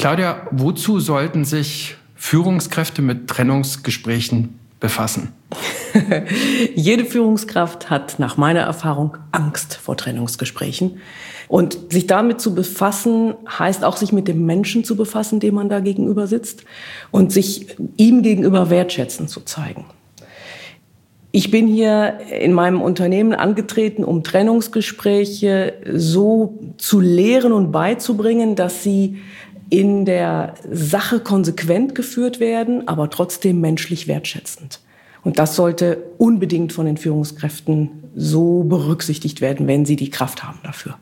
Claudia, wozu sollten sich Führungskräfte mit Trennungsgesprächen befassen? Jede Führungskraft hat nach meiner Erfahrung Angst vor Trennungsgesprächen. Und sich damit zu befassen, heißt auch, sich mit dem Menschen zu befassen, dem man da gegenüber sitzt, und sich ihm gegenüber wertschätzend zu zeigen. Ich bin hier in meinem Unternehmen angetreten, um Trennungsgespräche so zu lehren und beizubringen, dass sie in der Sache konsequent geführt werden, aber trotzdem menschlich wertschätzend. Und das sollte unbedingt von den Führungskräften so berücksichtigt werden, wenn sie die Kraft haben dafür.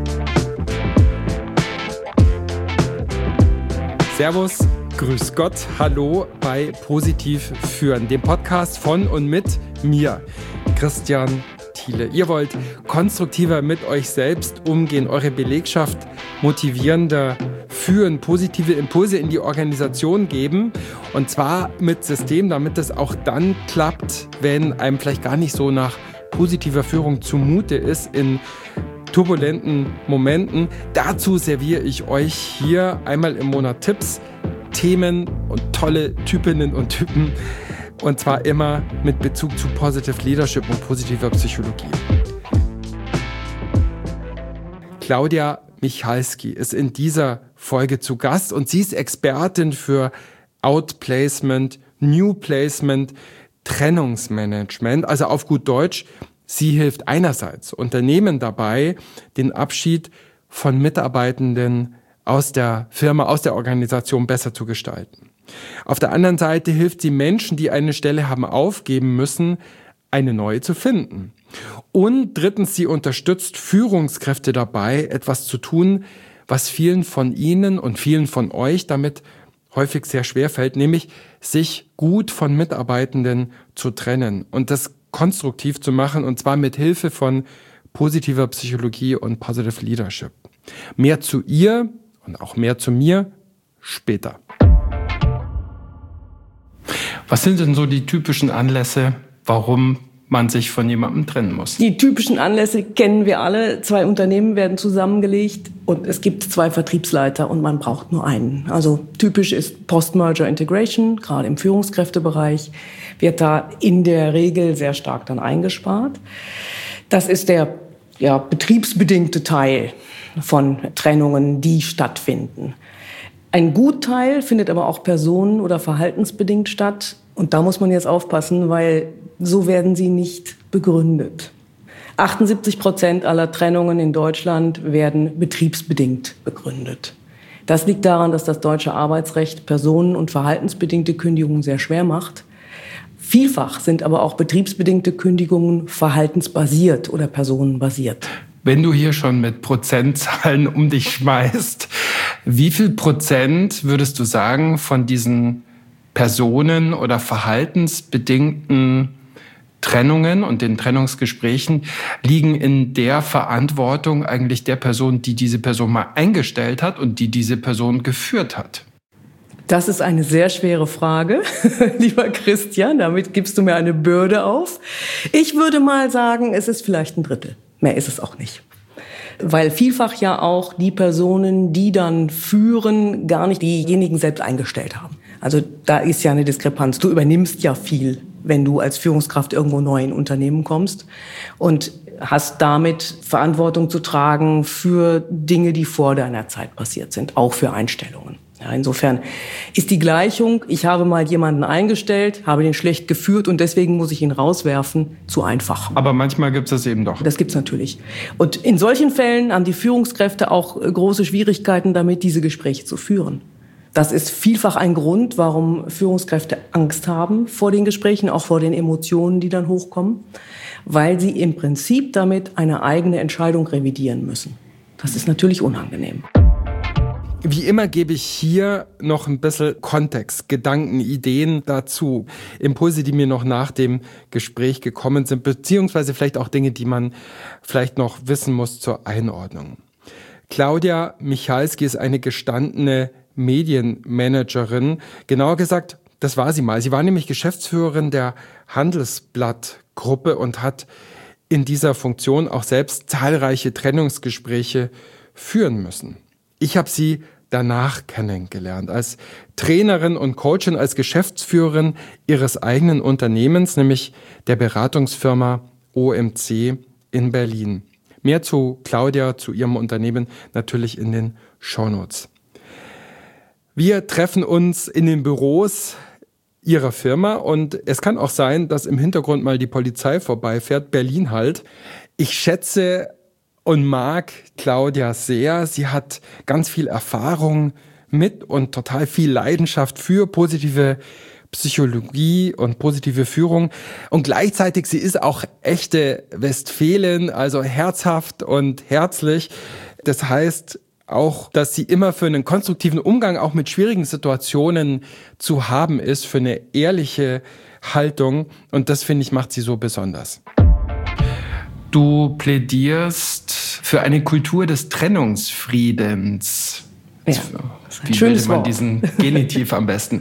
Servus, grüß Gott, hallo bei Positiv führen, dem Podcast von und mit mir, Christian Thiele. Ihr wollt konstruktiver mit euch selbst umgehen, eure Belegschaft motivierender führen, positive Impulse in die Organisation geben, und zwar mit System, damit es auch dann klappt, wenn einem vielleicht gar nicht so nach positiver Führung zumute ist in turbulenten Momenten. Dazu serviere ich euch hier einmal im Monat Tipps, Themen und tolle Typinnen und Typen, und zwar immer mit Bezug zu Positive Leadership und positiver Psychologie. Claudia Michalski ist in dieser Folge zu Gast und sie ist Expertin für Outplacement, New Placement, Trennungsmanagement, also auf gut Deutsch. Sie hilft einerseits Unternehmen dabei, den Abschied von Mitarbeitenden aus der Firma, aus der Organisation besser zu gestalten. Auf der anderen Seite hilft sie Menschen, die eine Stelle haben aufgeben müssen, eine neue zu finden. Und drittens, sie unterstützt Führungskräfte dabei, etwas zu tun, was vielen von Ihnen und vielen von euch damit häufig sehr schwer fällt, nämlich sich gut von Mitarbeitenden zu trennen und das konstruktiv zu machen, und zwar mit Hilfe von positiver Psychologie und Positive Leadership. Mehr zu ihr und auch mehr zu mir später. Was sind denn so die typischen Anlässe, warum man sich von jemandem trennen muss? Die typischen Anlässe kennen wir alle. 2 Unternehmen werden zusammengelegt und es gibt 2 Vertriebsleiter und man braucht nur einen. Also typisch ist Post-Merger Integration, gerade im Führungskräftebereich wird da in der Regel sehr stark dann eingespart. Das ist der betriebsbedingte Teil von Trennungen, die stattfinden. Ein Gutteil findet aber auch personen- oder verhaltensbedingt statt. Und da muss man jetzt aufpassen, weil so werden sie nicht begründet. 78% aller Trennungen in Deutschland werden betriebsbedingt begründet. Das liegt daran, dass das deutsche Arbeitsrecht personen- und verhaltensbedingte Kündigungen sehr schwer macht. Vielfach sind aber auch betriebsbedingte Kündigungen verhaltensbasiert oder personenbasiert. Wenn du hier schon mit Prozentzahlen um dich schmeißt, wie viel Prozent würdest du sagen von diesen personen- oder verhaltensbedingten Trennungen und den Trennungsgesprächen liegen in der Verantwortung eigentlich der Person, die diese Person mal eingestellt hat und die diese Person geführt hat? Das ist eine sehr schwere Frage, lieber Christian. Damit gibst du mir eine Bürde auf. Ich würde mal sagen, es ist vielleicht 1/3. Mehr ist es auch nicht. Weil vielfach ja auch die Personen, die dann führen, gar nicht diejenigen selbst eingestellt haben. Also da ist ja eine Diskrepanz. Du übernimmst ja viel, wenn du als Führungskraft irgendwo neu in ein Unternehmen kommst und hast damit Verantwortung zu tragen für Dinge, die vor deiner Zeit passiert sind, auch für Einstellungen. Ja, insofern ist die Gleichung, ich habe mal jemanden eingestellt, habe den schlecht geführt und deswegen muss ich ihn rauswerfen, zu einfach. Aber manchmal gibt es das eben doch. Das gibt's natürlich. Und in solchen Fällen haben die Führungskräfte auch große Schwierigkeiten damit, diese Gespräche zu führen. Das ist vielfach ein Grund, warum Führungskräfte Angst haben vor den Gesprächen, auch vor den Emotionen, die dann hochkommen, weil sie im Prinzip damit eine eigene Entscheidung revidieren müssen. Das ist natürlich unangenehm. Wie immer gebe ich hier noch ein bisschen Kontext, Gedanken, Ideen dazu. Impulse, die mir noch nach dem Gespräch gekommen sind, beziehungsweise vielleicht auch Dinge, die man vielleicht noch wissen muss zur Einordnung. Claudia Michalski ist eine gestandene Medienmanagerin. Genauer gesagt, das war sie mal. Sie war nämlich Geschäftsführerin der Handelsblatt-Gruppe und hat in dieser Funktion auch selbst zahlreiche Trennungsgespräche führen müssen. Ich habe sie danach kennengelernt. Als Trainerin und Coachin, als Geschäftsführerin ihres eigenen Unternehmens, nämlich der Beratungsfirma OMC in Berlin. Mehr zu Claudia, zu ihrem Unternehmen natürlich in den Shownotes. Wir treffen uns in den Büros ihrer Firma und es kann auch sein, dass im Hintergrund mal die Polizei vorbeifährt, Berlin halt. Ich schätze und mag Claudia sehr. Sie hat ganz viel Erfahrung mit und total viel Leidenschaft für positive Psychologie und positive Führung. Und gleichzeitig, sie ist auch echte Westfälin, also herzhaft und herzlich. Das heißt auch, dass sie immer für einen konstruktiven Umgang auch mit schwierigen Situationen zu haben ist, für eine ehrliche Haltung. Und das, finde ich, macht sie so besonders. Du plädierst für eine Kultur des Trennungsfriedens. Ja, wie bildet man diesen Genitiv am besten?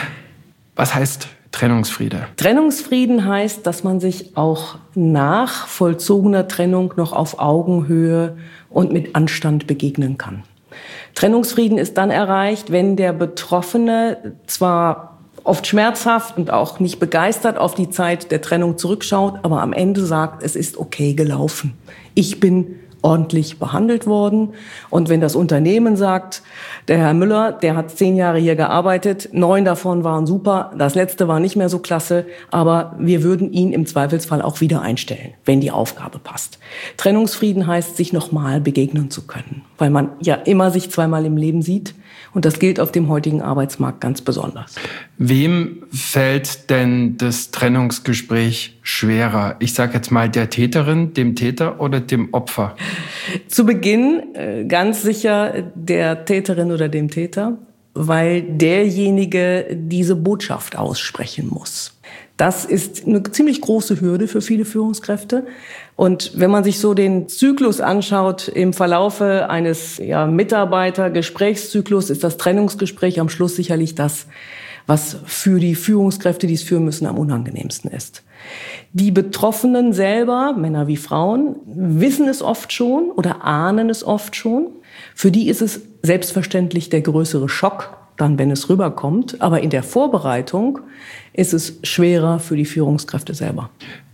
Was heißt Trennungsfriede? Trennungsfrieden heißt, dass man sich auch nach vollzogener Trennung noch auf Augenhöhe und mit Anstand begegnen kann. Trennungsfrieden ist dann erreicht, wenn der Betroffene zwar oft schmerzhaft und auch nicht begeistert auf die Zeit der Trennung zurückschaut, aber am Ende sagt, es ist okay gelaufen. Ich bin ordentlich behandelt worden. Und wenn das Unternehmen sagt, der Herr Müller, der hat 10 Jahre hier gearbeitet, 9 davon waren super, das letzte war nicht mehr so klasse, aber wir würden ihn im Zweifelsfall auch wieder einstellen, wenn die Aufgabe passt. Trennungsfrieden heißt, sich nochmal begegnen zu können, weil man ja immer sich zweimal im Leben sieht. Und das gilt auf dem heutigen Arbeitsmarkt ganz besonders. Wem fällt denn das Trennungsgespräch schwerer? Ich sage jetzt mal der Täterin, dem Täter oder dem Opfer? Zu Beginn ganz sicher der Täterin oder dem Täter, weil derjenige diese Botschaft aussprechen muss. Das ist eine ziemlich große Hürde für viele Führungskräfte. Und wenn man sich so den Zyklus anschaut, im Verlaufe eines Mitarbeiter-Gesprächszyklus ist das Trennungsgespräch am Schluss sicherlich das, was für die Führungskräfte, die es führen müssen, am unangenehmsten ist. Die Betroffenen selber, Männer wie Frauen, wissen es oft schon oder ahnen es oft schon. Für die ist es selbstverständlich der größere Schock, dann, wenn es rüberkommt. Aber in der Vorbereitung ist es schwerer für die Führungskräfte selber.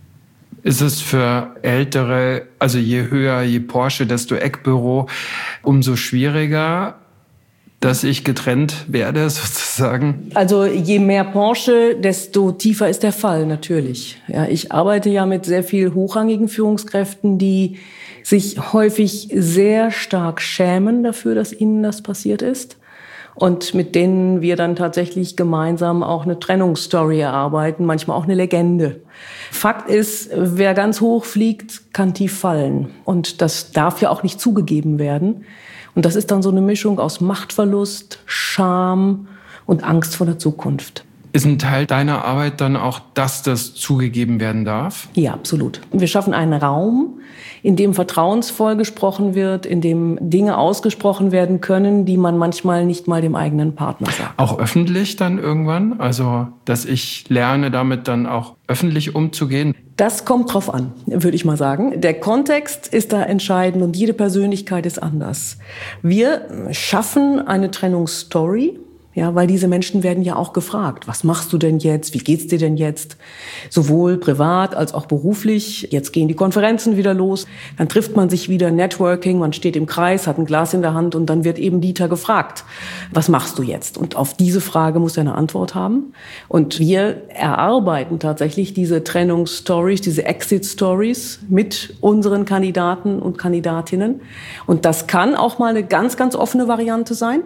Ist es für Ältere, also je höher, je Porsche, desto Eckbüro, umso schwieriger, dass ich getrennt werde, sozusagen? Also je mehr Porsche, desto tiefer ist der Fall, natürlich. Ja, ich arbeite ja mit sehr viel hochrangigen Führungskräften, die sich häufig sehr stark schämen dafür, dass ihnen das passiert ist. Und mit denen wir dann tatsächlich gemeinsam auch eine Trennungsstory erarbeiten, manchmal auch eine Legende. Fakt ist, wer ganz hoch fliegt, kann tief fallen. Und das darf ja auch nicht zugegeben werden. Und das ist dann so eine Mischung aus Machtverlust, Scham und Angst vor der Zukunft. Ist ein Teil deiner Arbeit dann auch, dass das zugegeben werden darf? Ja, absolut. Wir schaffen einen Raum, in dem vertrauensvoll gesprochen wird, in dem Dinge ausgesprochen werden können, die man manchmal nicht mal dem eigenen Partner sagt. Auch öffentlich dann irgendwann? Also, dass ich lerne, damit dann auch öffentlich umzugehen? Das kommt drauf an, würde ich mal sagen. Der Kontext ist da entscheidend und jede Persönlichkeit ist anders. Wir schaffen eine Trennungsstory. Ja, weil diese Menschen werden ja auch gefragt, was machst du denn jetzt? Wie geht's dir denn jetzt? Sowohl privat als auch beruflich. Jetzt gehen die Konferenzen wieder los. Dann trifft man sich wieder, Networking, man steht im Kreis, hat ein Glas in der Hand und dann wird eben Dieter gefragt, was machst du jetzt? Und auf diese Frage muss er eine Antwort haben. Und wir erarbeiten tatsächlich diese Trennungsstories, diese Exit-Stories mit unseren Kandidaten und Kandidatinnen. Und das kann auch mal eine ganz, ganz offene Variante sein.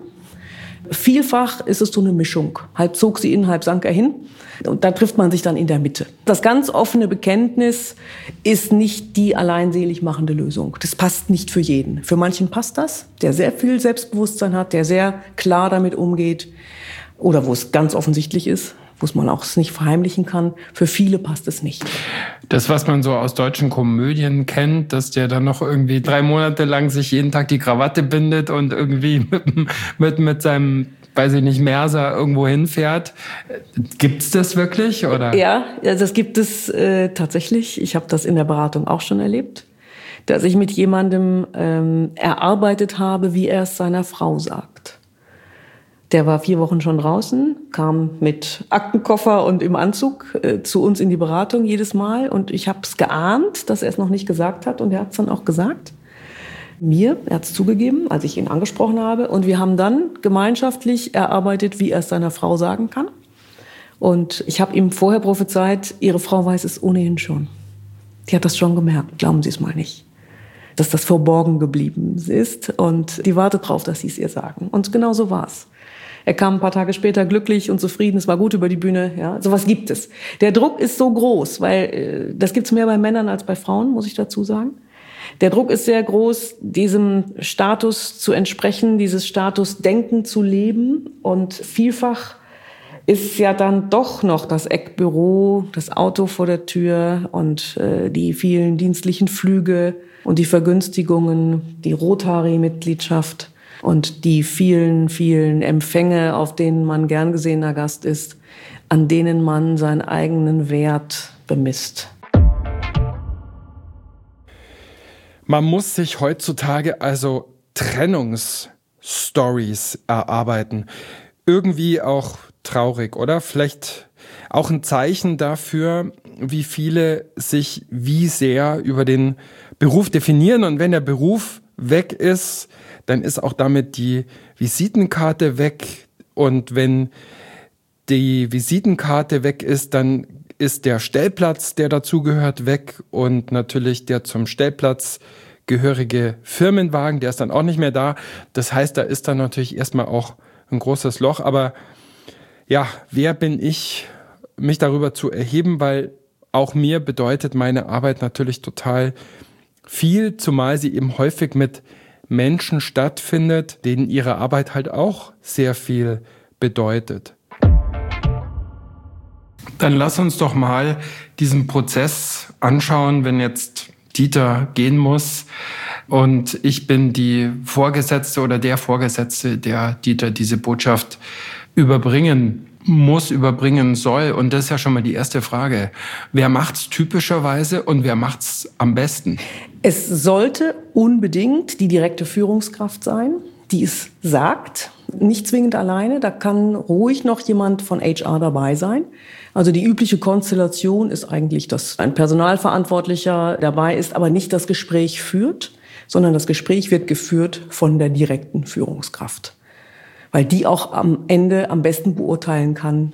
Vielfach ist es so eine Mischung. Halb zog sie in, halb sank er hin. Und da trifft man sich dann in der Mitte. Das ganz offene Bekenntnis ist nicht die allein selig machende Lösung. Das passt nicht für jeden. Für manchen passt das, der sehr viel Selbstbewusstsein hat, der sehr klar damit umgeht. Oder wo es ganz offensichtlich ist, wo es man auch nicht verheimlichen kann. Für viele passt es nicht. Das, was man so aus deutschen Komödien kennt, dass der dann noch irgendwie 3 Monate lang sich jeden Tag die Krawatte bindet und irgendwie mit seinem, weiß ich nicht, Merser irgendwo hinfährt. Gibt's das wirklich, oder? Ja, das gibt es tatsächlich. Ich habe das in der Beratung auch schon erlebt, dass ich mit jemandem erarbeitet habe, wie er es seiner Frau sagt. Der war 4 Wochen schon draußen, kam mit Aktenkoffer und im Anzug zu uns in die Beratung jedes Mal. Und ich habe es geahnt, dass er es noch nicht gesagt hat. Und er hat es dann auch gesagt. Er hat es zugegeben, als ich ihn angesprochen habe. Und wir haben dann gemeinschaftlich erarbeitet, wie er es seiner Frau sagen kann. Und ich habe ihm vorher prophezeit, Ihre Frau weiß es ohnehin schon. Die hat das schon gemerkt, glauben Sie es mal nicht. Dass das verborgen geblieben ist und die wartet drauf, dass Sie es ihr sagen. Und genau so war es. Er kam ein paar Tage später glücklich und zufrieden, es war gut über die Bühne. Ja, sowas gibt es. Der Druck ist so groß, weil das gibt es mehr bei Männern als bei Frauen, muss ich dazu sagen. Der Druck ist sehr groß, diesem Status zu entsprechen, dieses Statusdenken zu leben. Und vielfach ist ja dann doch noch das Eckbüro, das Auto vor der Tür und die vielen dienstlichen Flüge und die Vergünstigungen, die Rotary-Mitgliedschaft und die vielen, vielen Empfänge, auf denen man gern gesehener Gast ist, an denen man seinen eigenen Wert bemisst. Man muss sich heutzutage also Trennungsstories erarbeiten. Irgendwie auch traurig, oder? Vielleicht auch ein Zeichen dafür, wie viele sich wie sehr über den Beruf definieren. Und wenn der Beruf weg ist, dann ist auch damit die Visitenkarte weg. Und wenn die Visitenkarte weg ist, dann ist der Stellplatz, der dazugehört, weg. Und natürlich der zum Stellplatz gehörige Firmenwagen, der ist dann auch nicht mehr da. Das heißt, da ist dann natürlich erstmal auch ein großes Loch. Aber ja, wer bin ich, mich darüber zu erheben, weil auch mir bedeutet meine Arbeit natürlich total viel, zumal sie eben häufig mit Menschen stattfindet, denen ihre Arbeit halt auch sehr viel bedeutet. Dann lass uns doch mal diesen Prozess anschauen, wenn jetzt Dieter gehen muss und ich bin die Vorgesetzte oder der Vorgesetzte, der Dieter diese Botschaft überbringen muss, überbringen soll. Und das ist ja schon mal die erste Frage. Wer macht's typischerweise und wer macht's am besten? Es sollte unbedingt die direkte Führungskraft sein, die es sagt. Nicht zwingend alleine, da kann ruhig noch jemand von HR dabei sein. Also die übliche Konstellation ist eigentlich, dass ein Personalverantwortlicher dabei ist, aber nicht das Gespräch führt, sondern das Gespräch wird geführt von der direkten Führungskraft. Weil die auch am Ende am besten beurteilen kann,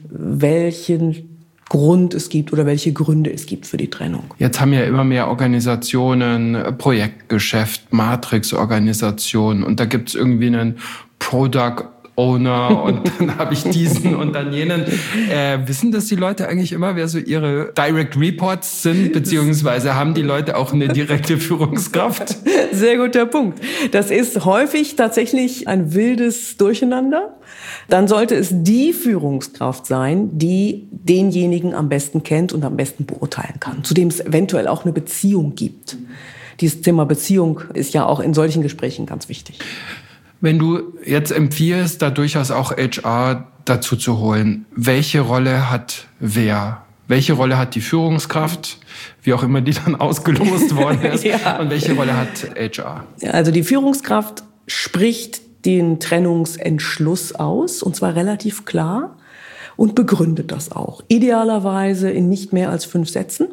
welchen Grund es gibt oder welche Gründe es gibt für die Trennung. Jetzt haben ja immer mehr Organisationen, Projektgeschäft, Matrix-Organisationen und da gibt's irgendwie einen Product Owner und dann habe ich diesen und dann jenen. Wissen das die Leute eigentlich immer, wer so ihre Direct Reports sind, beziehungsweise haben die Leute auch eine direkte Führungskraft? Sehr guter Punkt. Das ist häufig tatsächlich ein wildes Durcheinander. Dann sollte es die Führungskraft sein, die denjenigen am besten kennt und am besten beurteilen kann, zu dem es eventuell auch eine Beziehung gibt. Dieses Thema Beziehung ist ja auch in solchen Gesprächen ganz wichtig. Wenn du jetzt empfiehlst, da durchaus auch HR dazu zu holen, welche Rolle hat wer? Welche Rolle hat die Führungskraft, wie auch immer die dann ausgelost worden ist, ja. Und welche Rolle hat HR? Also die Führungskraft spricht den Trennungsentschluss aus, und zwar relativ klar, und begründet das auch. Idealerweise in nicht mehr als 5 Sätzen,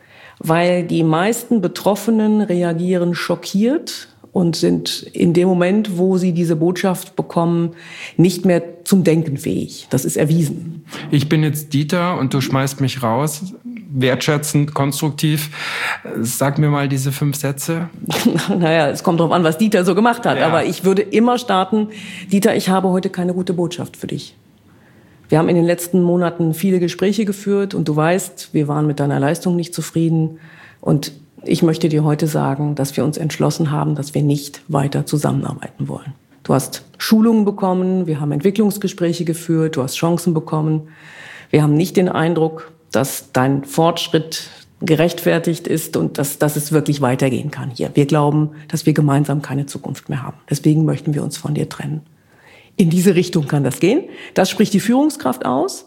weil die meisten Betroffenen reagieren schockiert und sind in dem Moment, wo sie diese Botschaft bekommen, nicht mehr zum Denken fähig. Das ist erwiesen. Ich bin jetzt Dieter und du schmeißt mich raus, wertschätzend, konstruktiv. Sag mir mal diese 5 Sätze. Naja, es kommt drauf an, was Dieter so gemacht hat. Ja. Aber ich würde immer starten, Dieter, ich habe heute keine gute Botschaft für dich. Wir haben in den letzten Monaten viele Gespräche geführt und du weißt, wir waren mit deiner Leistung nicht zufrieden. Und ich möchte dir heute sagen, dass wir uns entschlossen haben, dass wir nicht weiter zusammenarbeiten wollen. Du hast Schulungen bekommen, wir haben Entwicklungsgespräche geführt, du hast Chancen bekommen. Wir haben nicht den Eindruck, dass dein Fortschritt gerechtfertigt ist und dass es wirklich weitergehen kann hier. Wir glauben, dass wir gemeinsam keine Zukunft mehr haben. Deswegen möchten wir uns von dir trennen. In diese Richtung kann das gehen. Das spricht die Führungskraft aus.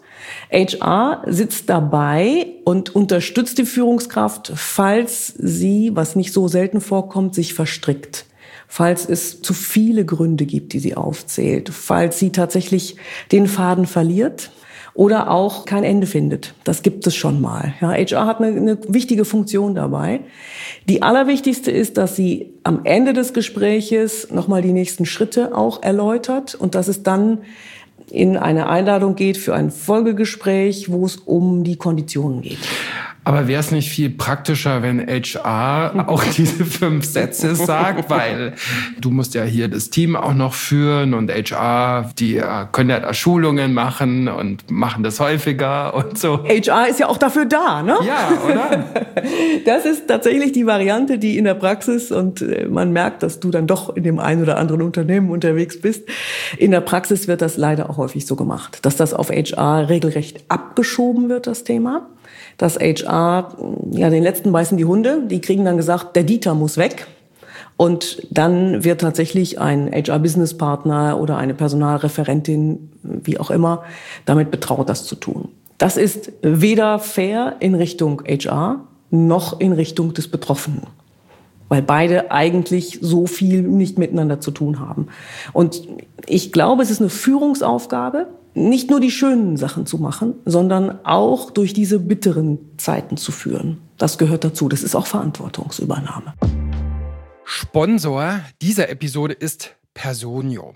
HR sitzt dabei und unterstützt die Führungskraft, falls sie, was nicht so selten vorkommt, sich verstrickt. falls es zu viele Gründe gibt, die sie aufzählt, falls sie tatsächlich den Faden verliert oder auch kein Ende findet. Das gibt es schon mal. Ja, HR hat eine wichtige Funktion dabei. Die allerwichtigste ist, dass sie am Ende des Gespräches nochmal die nächsten Schritte auch erläutert und dass es dann in eine Einladung geht für ein Folgegespräch, wo es um die Konditionen geht. Aber wäre es nicht viel praktischer, wenn HR auch diese 5 Sätze sagt? Weil du musst ja hier das Team auch noch führen und HR, die können ja da Schulungen machen und machen das häufiger und so. HR ist ja auch dafür da, ne? Ja, oder? Das ist tatsächlich die Variante, die in der Praxis, und man merkt, dass du dann doch in dem einen oder anderen Unternehmen unterwegs bist. In der Praxis wird das leider auch häufig so gemacht, dass das auf HR regelrecht abgeschoben wird, das Thema. Dass HR, ja, den letzten beißen die Hunde, die kriegen dann gesagt, der Dieter muss weg. Und dann wird tatsächlich ein HR-Business-Partner oder eine Personalreferentin, wie auch immer, damit betraut, das zu tun. Das ist weder fair in Richtung HR noch in Richtung des Betroffenen, weil beide eigentlich so viel nicht miteinander zu tun haben. Und ich glaube, es ist eine Führungsaufgabe, nicht nur die schönen Sachen zu machen, sondern auch durch diese bitteren Zeiten zu führen. Das gehört dazu. Das ist auch Verantwortungsübernahme. Sponsor dieser Episode ist Personio.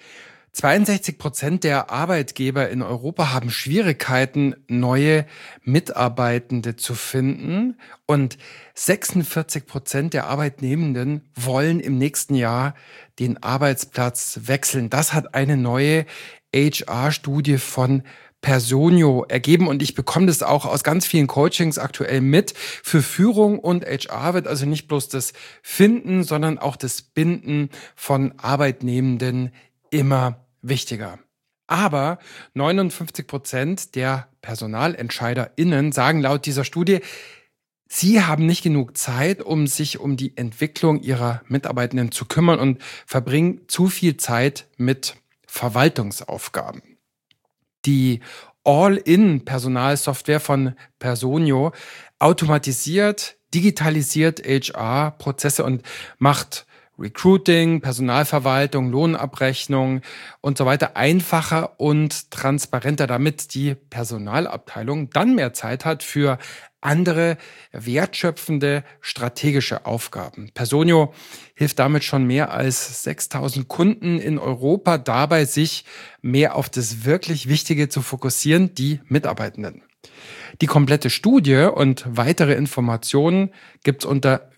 62% der Arbeitgeber in Europa haben Schwierigkeiten, neue Mitarbeitende zu finden. Und 46% der Arbeitnehmenden wollen im nächsten Jahr den Arbeitsplatz wechseln. Das hat eine neue HR-Studie von Personio ergeben und ich bekomme das auch aus ganz vielen Coachings aktuell mit. Für Führung und HR wird also nicht bloß das Finden, sondern auch das Binden von Arbeitnehmenden immer wichtiger. Aber 59% der PersonalentscheiderInnen sagen laut dieser Studie, sie haben nicht genug Zeit, um sich um die Entwicklung ihrer Mitarbeitenden zu kümmern und verbringen zu viel Zeit mit Verwaltungsaufgaben. Die All-in-Personalsoftware von Personio automatisiert, digitalisiert HR-Prozesse und macht Recruiting, Personalverwaltung, Lohnabrechnung und so weiter einfacher und transparenter, damit die Personalabteilung dann mehr Zeit hat für andere wertschöpfende strategische Aufgaben. Personio hilft damit schon mehr als 6.000 Kunden in Europa dabei, sich mehr auf das wirklich Wichtige zu fokussieren, die Mitarbeitenden. Die komplette Studie und weitere Informationen gibt's unter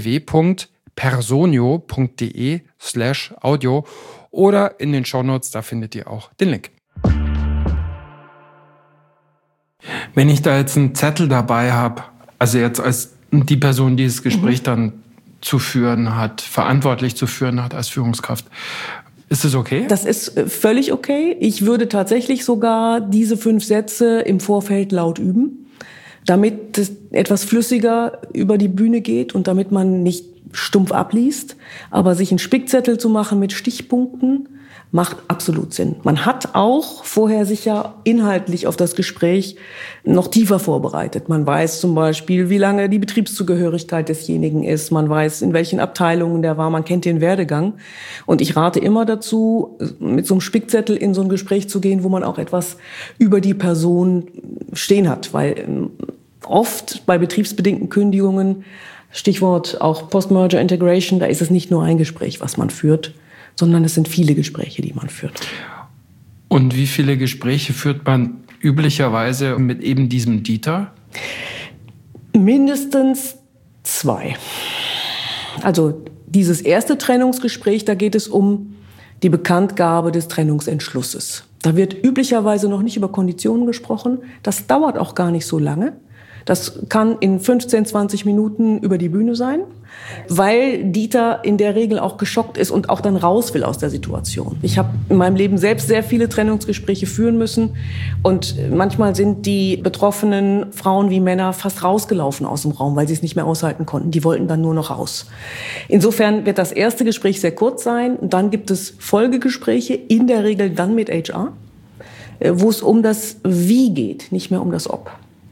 www.personio.de/audio oder in den Shownotes, da findet ihr auch den Link. Wenn ich da jetzt einen Zettel dabei habe, also jetzt als die Person, die das Gespräch dann zu führen hat, verantwortlich zu führen hat als Führungskraft, ist das okay? Das ist völlig okay. Ich würde tatsächlich sogar diese 5 Sätze im Vorfeld laut üben, damit es etwas flüssiger über die Bühne geht und damit man nicht stumpf abliest. Aber sich einen Spickzettel zu machen mit Stichpunkten, macht absolut Sinn. Man hat auch vorher sich ja inhaltlich auf das Gespräch noch tiefer vorbereitet. Man weiß zum Beispiel, wie lange die Betriebszugehörigkeit desjenigen ist. Man weiß, in welchen Abteilungen der war. Man kennt den Werdegang. Und ich rate immer dazu, mit so einem Spickzettel in so ein Gespräch zu gehen, wo man auch etwas über die Person stehen hat. Weil oft bei betriebsbedingten Kündigungen, Stichwort auch Post-Merger Integration, da ist es nicht nur ein Gespräch, was man führt, sondern es sind viele Gespräche, die man führt. Und wie viele Gespräche führt man üblicherweise mit eben diesem Dieter? Mindestens 2. Also dieses erste Trennungsgespräch, da geht es um die Bekanntgabe des Trennungsentschlusses. Da wird üblicherweise noch nicht über Konditionen gesprochen. Das dauert auch gar nicht so lange. Das kann in 15, 20 Minuten über die Bühne sein, weil Dieter in der Regel auch geschockt ist und auch dann raus will aus der Situation. Ich habe in meinem Leben selbst sehr viele Trennungsgespräche führen müssen und manchmal sind die betroffenen Frauen wie Männer fast rausgelaufen aus dem Raum, weil sie es nicht mehr aushalten konnten. Die wollten dann nur noch raus. Insofern wird das erste Gespräch sehr kurz sein und dann gibt es Folgegespräche, in der Regel dann mit HR, wo es um das Wie geht, nicht mehr um das Ob.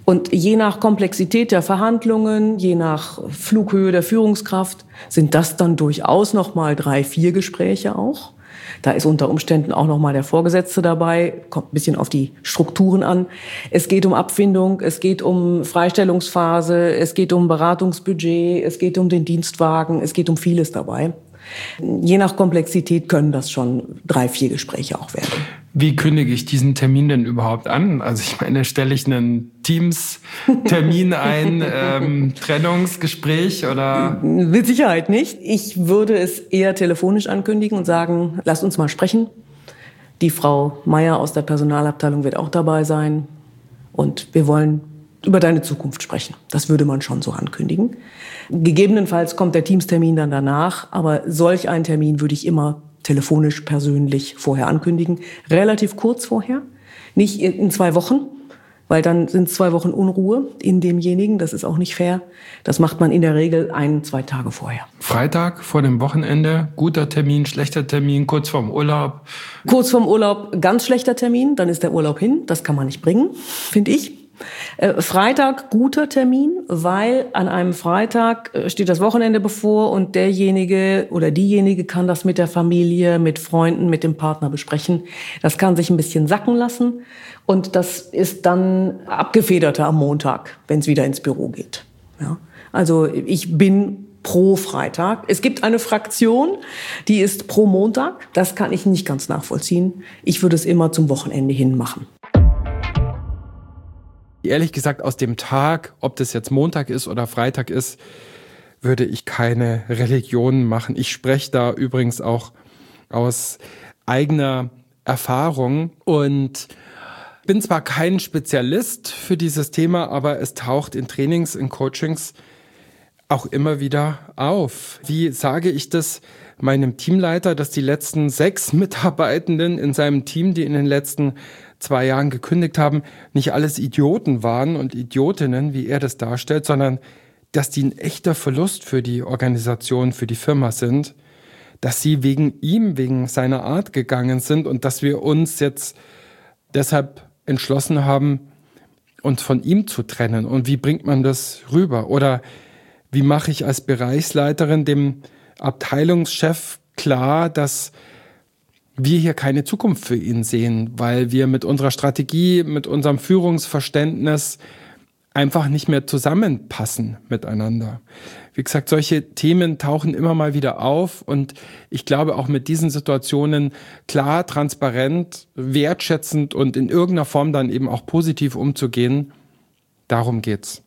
Und je nach Komplexität der Verhandlungen, je nach Flughöhe der Führungskraft, sind das dann durchaus nochmal 3-4 Gespräche auch. Da ist unter Umständen auch nochmal der Vorgesetzte dabei, kommt ein bisschen auf die Strukturen an. Es geht um Abfindung, es geht um Freistellungsphase, es geht um Beratungsbudget, es geht um den Dienstwagen, es geht um vieles dabei. Je nach Komplexität können das schon 3-4 Gespräche auch werden. Wie kündige ich diesen Termin denn überhaupt an? Also ich meine, stelle ich einen Teams-Termin ein, Trennungsgespräch oder? Mit Sicherheit nicht. Ich würde es eher telefonisch ankündigen und sagen, lasst uns mal sprechen. Die Frau Meier aus der Personalabteilung wird auch dabei sein. Und wir wollen über deine Zukunft sprechen. Das würde man schon so ankündigen. Gegebenenfalls kommt der Teamstermin dann danach, aber solch einen Termin würde ich immer telefonisch, persönlich vorher ankündigen. Relativ kurz vorher, nicht in 2 Wochen, weil dann sind 2 Wochen Unruhe in demjenigen. Das ist auch nicht fair. Das macht man in der Regel 1-2 Tage vorher. Freitag vor dem Wochenende, guter Termin, schlechter Termin, kurz vorm Urlaub? Kurz vorm Urlaub, ganz schlechter Termin, dann ist der Urlaub hin. Das kann man nicht bringen, finde ich. Freitag, guter Termin, weil an einem Freitag steht das Wochenende bevor und derjenige oder diejenige kann das mit der Familie, mit Freunden, mit dem Partner besprechen. Das kann sich ein bisschen sacken lassen und das ist dann abgefederter am Montag, wenn es wieder ins Büro geht. Ja. Also ich bin pro Freitag. Es gibt eine Fraktion, die ist pro Montag. Das kann ich nicht ganz nachvollziehen. Ich würde es immer zum Wochenende hin machen. Ehrlich gesagt, aus dem Tag, ob das jetzt Montag ist oder Freitag ist, würde ich keine Religion machen. Ich spreche da übrigens auch aus eigener Erfahrung und bin zwar kein Spezialist für dieses Thema, aber es taucht in Trainings, in Coachings auch immer wieder auf. Wie sage ich das meinem Teamleiter, dass die letzten 6 Mitarbeitenden in seinem Team, die in den letzten 2 Jahren gekündigt haben, nicht alles Idioten waren und Idiotinnen, wie er das darstellt, sondern dass die ein echter Verlust für die Organisation, für die Firma sind, dass sie wegen ihm, wegen seiner Art gegangen sind und dass wir uns jetzt deshalb entschlossen haben, uns von ihm zu trennen. Und wie bringt man das rüber? Oder wie mache ich als Bereichsleiterin dem Abteilungschef klar, dass wir hier keine Zukunft für ihn sehen, weil wir mit unserer Strategie, mit unserem Führungsverständnis einfach nicht mehr zusammenpassen miteinander. Wie gesagt, solche Themen tauchen immer mal wieder auf und ich glaube auch mit diesen Situationen klar, transparent, wertschätzend und in irgendeiner Form dann eben auch positiv umzugehen, darum geht's.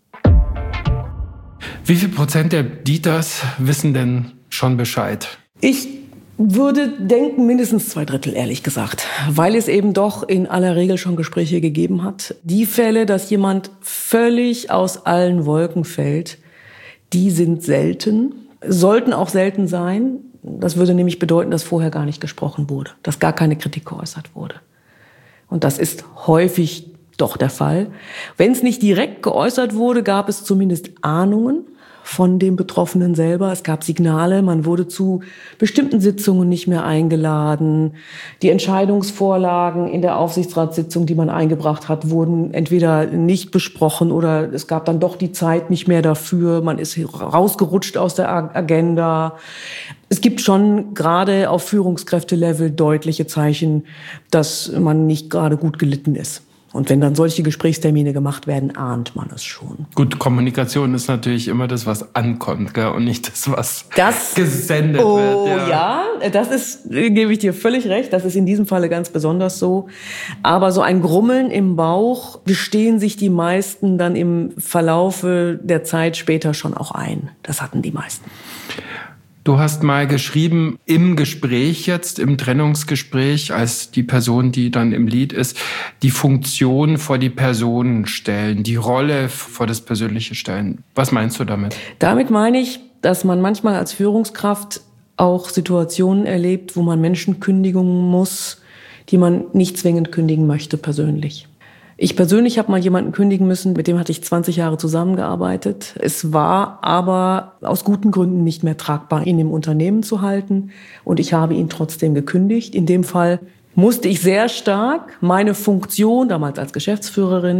Wie viel Prozent der Dieters wissen denn schon Bescheid? Ich würde denken, mindestens 2/3, ehrlich gesagt, weil es eben doch in aller Regel schon Gespräche gegeben hat. Die Fälle, dass jemand völlig aus allen Wolken fällt, die sind selten, sollten auch selten sein. Das würde nämlich bedeuten, dass vorher gar nicht gesprochen wurde, dass gar keine Kritik geäußert wurde. Und das ist häufig doch der Fall. Wenn es nicht direkt geäußert wurde, gab es zumindest Ahnungen von dem Betroffenen selber. Es gab Signale, man wurde zu bestimmten Sitzungen nicht mehr eingeladen. Die Entscheidungsvorlagen in der Aufsichtsratssitzung, die man eingebracht hat, wurden entweder nicht besprochen oder es gab dann doch die Zeit nicht mehr dafür. Man ist rausgerutscht aus der Agenda. Es gibt schon gerade auf Führungskräftelevel deutliche Zeichen, dass man nicht gerade gut gelitten ist. Und wenn dann solche Gesprächstermine gemacht werden, ahnt man es schon. Gut, Kommunikation ist natürlich immer das, was ankommt, gell? Und nicht das, was gesendet wird. Oh ja, das ist, gebe ich dir völlig recht, das ist in diesem Falle ganz besonders so. Aber so ein Grummeln im Bauch gestehen sich die meisten dann im Verlaufe der Zeit später schon auch ein. Das hatten die meisten. Du hast mal geschrieben, im Gespräch jetzt, im Trennungsgespräch, als die Person, die dann im Lied ist, die Funktion vor die Person stellen, die Rolle vor das Persönliche stellen. Was meinst du damit? Damit meine ich, dass man manchmal als Führungskraft auch Situationen erlebt, wo man Menschen kündigen muss, die man nicht zwingend kündigen möchte persönlich. Ich persönlich habe mal jemanden kündigen müssen, mit dem hatte ich 20 Jahre zusammengearbeitet. Es war aber aus guten Gründen nicht mehr tragbar, ihn im Unternehmen zu halten. Und ich habe ihn trotzdem gekündigt. In dem Fall musste ich sehr stark meine Funktion, damals als Geschäftsführerin,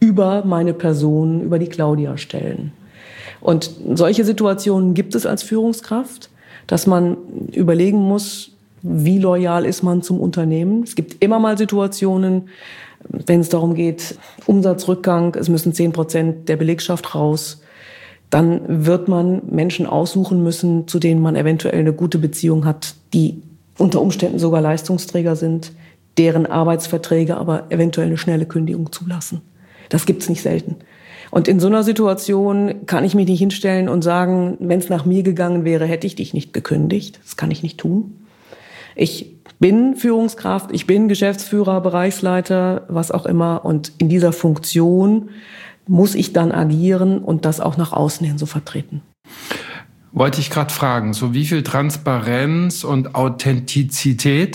über meine Person, über die Claudia stellen. Und solche Situationen gibt es als Führungskraft, dass man überlegen muss, wie loyal ist man zum Unternehmen. Es gibt immer mal Situationen, wenn es darum geht, Umsatzrückgang, es müssen 10% der Belegschaft raus, dann wird man Menschen aussuchen müssen, zu denen man eventuell eine gute Beziehung hat, die unter Umständen sogar Leistungsträger sind, deren Arbeitsverträge aber eventuell eine schnelle Kündigung zulassen. Das gibt's nicht selten. Und in so einer Situation kann ich mich nicht hinstellen und sagen, wenn es nach mir gegangen wäre, hätte ich dich nicht gekündigt. Das kann ich nicht tun. Ich bin Führungskraft, ich bin Geschäftsführer, Bereichsleiter, was auch immer. Und in dieser Funktion muss ich dann agieren und das auch nach außen hin so vertreten. Wollte ich gerade fragen, so wie viel Transparenz und Authentizität.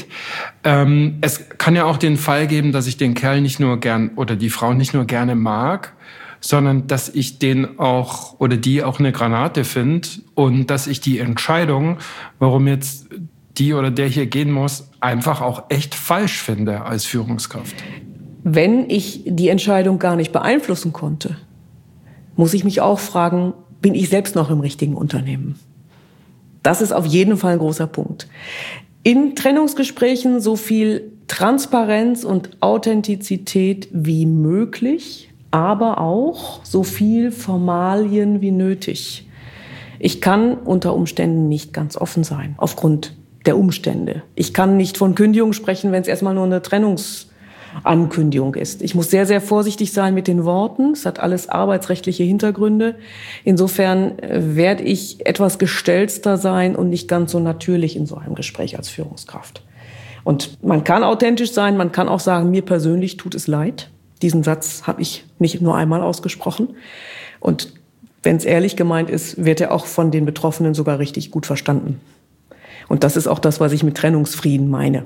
Es kann ja auch den Fall geben, dass ich den Kerl nicht nur gern oder die Frau nicht nur gerne mag, sondern dass ich den auch oder die auch eine Granate finde und dass ich die Entscheidung, warum jetzt die oder der hier gehen muss, einfach auch echt falsch finde als Führungskraft. Wenn ich die Entscheidung gar nicht beeinflussen konnte, muss ich mich auch fragen, bin ich selbst noch im richtigen Unternehmen? Das ist auf jeden Fall ein großer Punkt. In Trennungsgesprächen so viel Transparenz und Authentizität wie möglich, aber auch so viel Formalien wie nötig. Ich kann unter Umständen nicht ganz offen sein, aufgrund der Umstände. Ich kann nicht von Kündigung sprechen, wenn es erstmal nur eine Trennungsankündigung ist. Ich muss sehr, sehr vorsichtig sein mit den Worten. Es hat alles arbeitsrechtliche Hintergründe. Insofern werde ich etwas gestellter sein und nicht ganz so natürlich in so einem Gespräch als Führungskraft. Und man kann authentisch sein, man kann auch sagen, mir persönlich tut es leid. Diesen Satz habe ich nicht nur einmal ausgesprochen. Und wenn es ehrlich gemeint ist, wird er auch von den Betroffenen sogar richtig gut verstanden. Und das ist auch das, was ich mit Trennungsfrieden meine.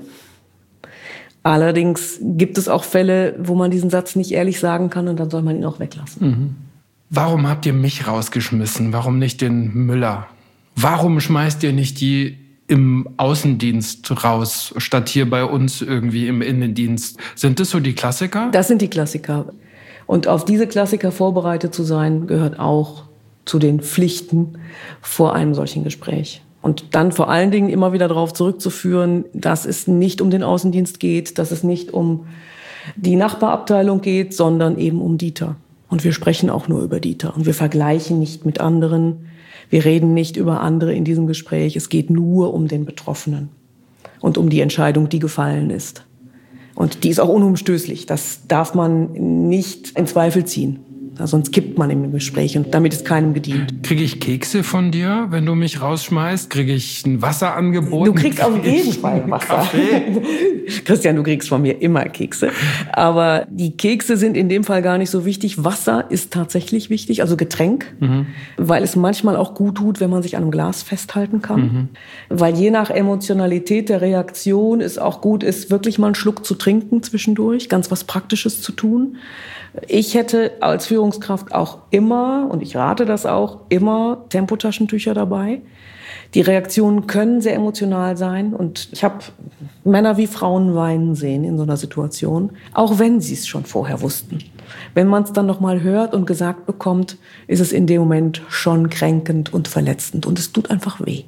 Allerdings gibt es auch Fälle, wo man diesen Satz nicht ehrlich sagen kann und dann soll man ihn auch weglassen. Mhm. Warum habt ihr mich rausgeschmissen? Warum nicht den Müller? Warum schmeißt ihr nicht die im Außendienst raus, statt hier bei uns irgendwie im Innendienst? Sind das so die Klassiker? Das sind die Klassiker. Und auf diese Klassiker vorbereitet zu sein, gehört auch zu den Pflichten vor einem solchen Gespräch. Und dann vor allen Dingen immer wieder darauf zurückzuführen, dass es nicht um den Außendienst geht, dass es nicht um die Nachbarabteilung geht, sondern eben um Dieter. Und wir sprechen auch nur über Dieter. Und wir vergleichen nicht mit anderen. Wir reden nicht über andere in diesem Gespräch. Es geht nur um den Betroffenen und um die Entscheidung, die gefallen ist. Und die ist auch unumstößlich. Das darf man nicht in Zweifel ziehen. Sonst kippt man im Gespräch und damit ist keinem gedient. Kriege ich Kekse von dir, wenn du mich rausschmeißt? Kriege ich ein Wasser angeboten? Du kriegst auf jeden Fall Wasser. Christian, du kriegst von mir immer Kekse. Aber die Kekse sind in dem Fall gar nicht so wichtig. Wasser ist tatsächlich wichtig, also Getränk, weil es manchmal auch gut tut, wenn man sich an einem Glas festhalten kann. Weil je nach Emotionalität der Reaktion es auch gut ist, wirklich mal einen Schluck zu trinken zwischendurch, ganz was Praktisches zu tun. Ich hätte als Führungskraft auch immer, und ich rate das auch, immer Tempotaschentücher dabei. Die Reaktionen können sehr emotional sein und ich habe Männer wie Frauen weinen sehen in so einer Situation, auch wenn sie es schon vorher wussten. Wenn man es dann noch mal hört und gesagt bekommt, ist es in dem Moment schon kränkend und verletzend und es tut einfach weh.